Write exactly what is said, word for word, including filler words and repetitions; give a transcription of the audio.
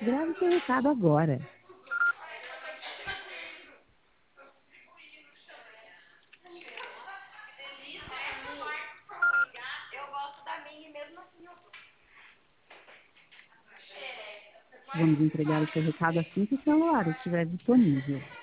Grave seu recado agora. Vamos entregar o seu recado assim que o celular estiver disponível.